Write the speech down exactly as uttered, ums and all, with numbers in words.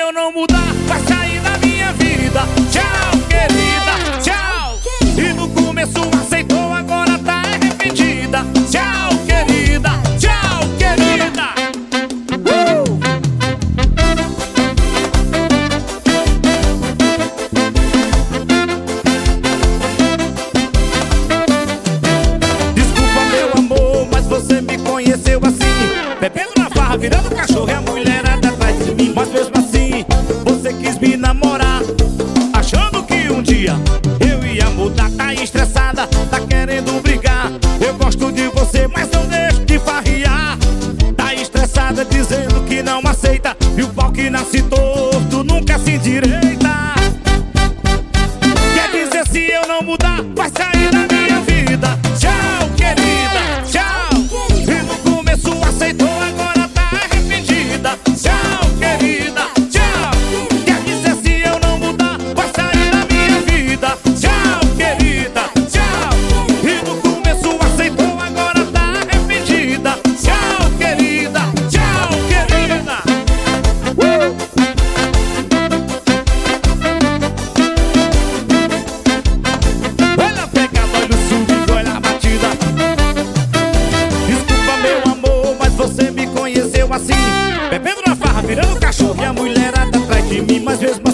eu não mudar, vai sair da minha vida. Tchau, querida, tchau. E no começo aceitou, agora tá arrependida. Tchau, querida, tchau, querida. uh! Desculpa, meu amor, mas você me conheceu assim, bebendo na farra, virando cachorro e a mulherada atrás de mim. Mas mesmo assim, você quis me namorar, achando que um dia eu ia mudar. Tá estressada, tá querendo brigar. Eu gosto de você, mas não deixo de farriar. Tá estressada, dizendo que não aceita, e o pau que nasce torto nunca se endireita. Quer dizer, se eu não mudar, vai sair da minha vida. Tchau, querida, tchau. E no começo aceitou, agora tá arrependida. Tchau, querida, tchau. Quer dizer, se eu não mudar, vai sair da minha vida. Tchau, querida, tchau. E no começo aceitou, agora tá arrependida. Tchau, querida, tchau, querida. uh! Olha a pegada, olha o subido, olha a batida. Desculpa, meu amor, mas você me conheceu assim, bebendo na farra, virando cachorro e a mulherada atrás de mim. Mas mesmo